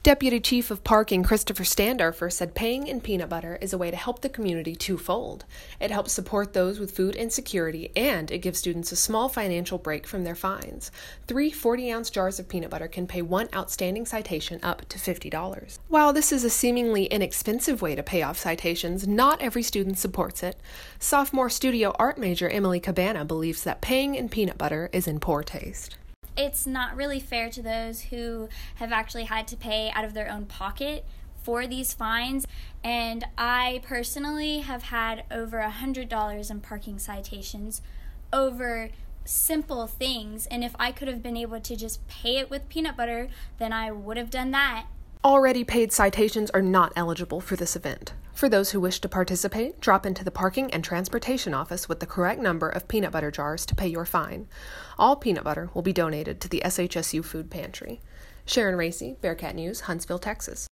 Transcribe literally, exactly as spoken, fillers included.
Deputy Chief of Parking Christopher Standarfer said paying in peanut butter is a way to help the community twofold. It helps support those with food insecurity, and it gives students a small financial break from their fines. Three forty-ounce jars of peanut butter can pay one outstanding citation up to fifty dollars. While this is a seemingly inexpensive way to pay off citations, not every student supports it. Sophomore studio art major Emily Cabana believes that paying in peanut butter is in poor taste. It's not really fair to those who have actually had to pay out of their own pocket for these fines, and I personally have had over one hundred dollars in parking citations over simple things, and if I could have been able to just pay it with peanut butter, then I would have done that. Already paid citations are not eligible for this event. For those who wish to participate, drop into the Parking and Transportation Office with the correct number of peanut butter jars to pay your fine. All peanut butter will be donated to the S H S U Food Pantry. Sharon Racy, Bearcat News, Huntsville, Texas.